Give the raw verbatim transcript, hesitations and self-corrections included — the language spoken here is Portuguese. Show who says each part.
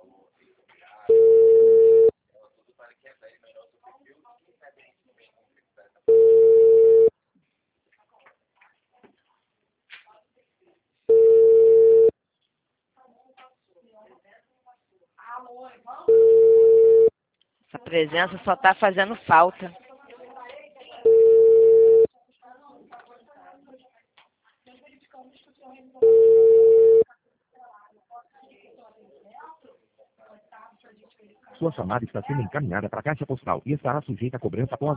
Speaker 1: Essa presença só está fazendo falta.
Speaker 2: Sua chamada está sendo encaminhada para a caixa postal e estará sujeita a cobrança após